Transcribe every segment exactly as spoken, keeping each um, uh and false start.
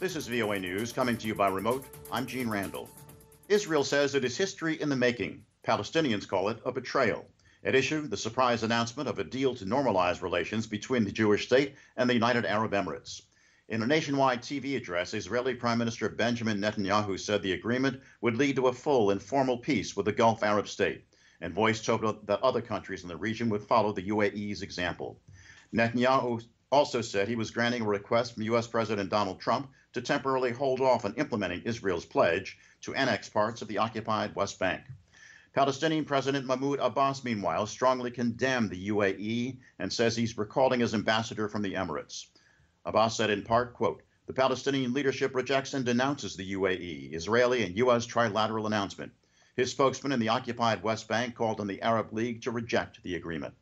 This is V O A News, coming to you by remote. I'm Gene Randall. Israel says it is history in the making. Palestinians call it a betrayal. At issue, the surprise announcement of a deal to normalize relations between the Jewish state and the United Arab Emirates. In a nationwide T V address, Israeli Prime Minister Benjamin Netanyahu said the agreement would lead to a full and formal peace with the Gulf Arab state, and voiced hope that other countries in the region would follow the U A E's example. Netanyahu also said he was granting a request from U S President Donald Trump to temporarily hold off on implementing Israel's pledge to annex parts of the occupied West Bank. Palestinian President Mahmoud Abbas, meanwhile, strongly condemned the U A E and says he's recalling his ambassador from the Emirates. Abbas said in part, quote, "The Palestinian leadership rejects and denounces the U A E, Israeli and U S trilateral announcement." His spokesman in the occupied West Bank called on the Arab League to reject the agreement.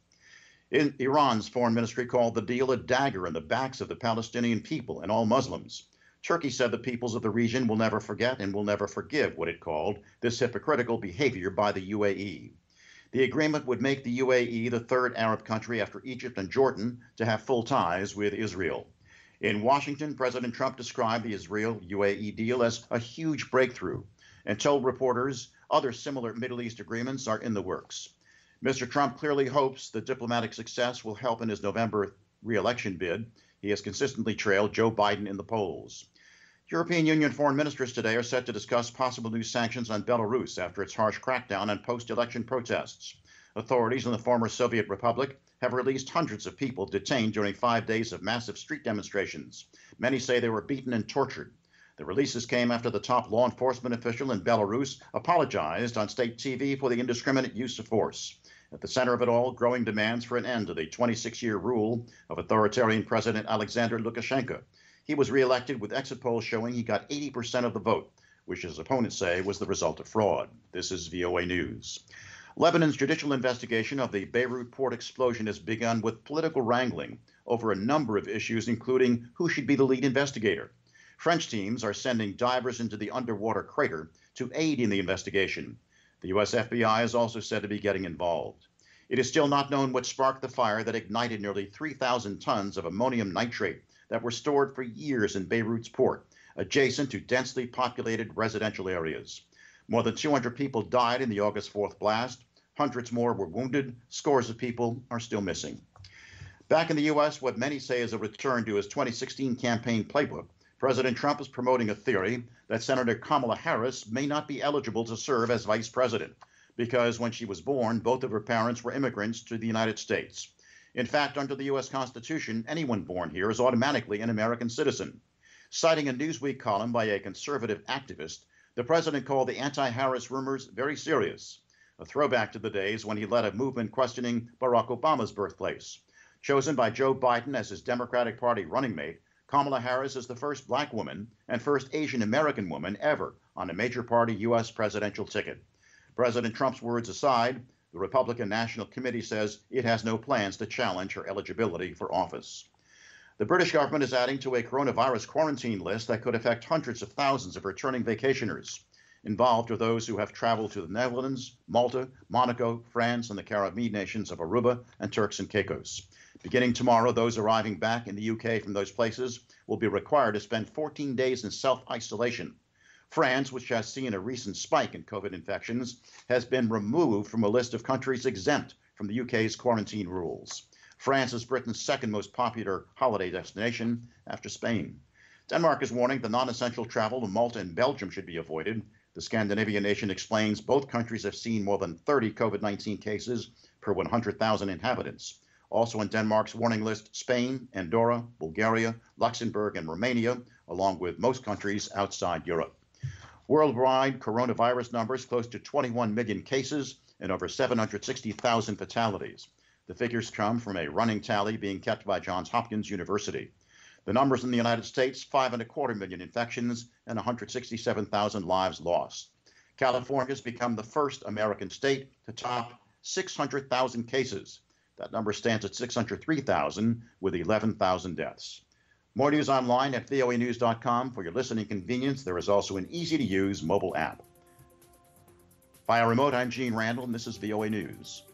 In Iran's foreign ministry called the deal a dagger in the backs of the Palestinian people and all Muslims. Turkey said the peoples of the region will never forget and will never forgive what it called this hypocritical behavior by the U A E. The agreement would make the U A E the third Arab country after Egypt and Jordan to have full ties with Israel. In Washington, President Trump described the Israel-U A E deal as a huge breakthrough and told reporters other similar Middle East agreements are in the works. Mister Trump clearly hopes the diplomatic success will help in his November re-election bid. He has consistently trailed Joe Biden in the polls. European Union foreign ministers today are set to discuss possible new sanctions on Belarus after its harsh crackdown on post-election protests. Authorities in the former Soviet Republic have released hundreds of people detained during five days of massive street demonstrations. Many say they were beaten and tortured. The releases came after the top law enforcement official in Belarus apologized on state T V for the indiscriminate use of force. At the center of it all, growing demands for an end to the twenty-six-year rule of authoritarian President Alexander Lukashenko. He was reelected with exit polls showing he got eighty percent of the vote, which his opponents say was the result of fraud. This is V O A News. Lebanon's judicial investigation of the Beirut port explosion has begun with political wrangling over a number of issues, including who should be the lead investigator. French teams are sending divers into the underwater crater to aid in the investigation. The U S F B I is also said to be getting involved. It is still not known what sparked the fire that ignited nearly three thousand tons of ammonium nitrate that were stored for years in Beirut's port, adjacent to densely populated residential areas. More than two hundred people died in the August fourth blast. Hundreds more were wounded. Scores of people are still missing. Back in the U S, what many say is a return to his twenty sixteen campaign playbook, President Trump is promoting a theory that Senator Kamala Harris may not be eligible to serve as vice president because when she was born, both of her parents were immigrants to the United States. In fact, under the U S Constitution, anyone born here is automatically an American citizen. Citing a Newsweek column by a conservative activist, the president called the anti-Harris rumors very serious, a throwback to the days when he led a movement questioning Barack Obama's birthplace. Chosen by Joe Biden as his Democratic Party running mate, Kamala Harris is the first black woman and first Asian American woman ever on a major party U S presidential ticket. President Trump's words aside, the Republican National Committee says it has no plans to challenge her eligibility for office. The British government is adding to a coronavirus quarantine list that could affect hundreds of thousands of returning vacationers. Involved are those who have traveled to the Netherlands, Malta, Monaco, France, and the Caribbean nations of Aruba and Turks and Caicos. Beginning tomorrow, those arriving back in the U K from those places will be required to spend fourteen days in self-isolation. France, which has seen a recent spike in COVID infections, has been removed from a list of countries exempt from the U K's quarantine rules. France is Britain's second most popular holiday destination after Spain. Denmark is warning the non-essential travel to Malta and Belgium should be avoided. The Scandinavian nation explains both countries have seen more than thirty COVID nineteen cases per one hundred thousand inhabitants. Also on Denmark's warning list, Spain, Andorra, Bulgaria, Luxembourg, and Romania, along with most countries outside Europe. Worldwide coronavirus numbers close to twenty-one million cases and over seven hundred sixty thousand fatalities. The figures come from a running tally being kept by Johns Hopkins University. The numbers in the United States, five and a quarter million infections and one hundred sixty-seven thousand lives lost. California has become the first American state to top six hundred thousand cases. That number stands at six hundred three thousand with eleven thousand deaths. More news online at V O A news dot com. For your listening convenience, there is also an easy-to-use mobile app. Via remote, I'm Gene Randall, and this is V O A News.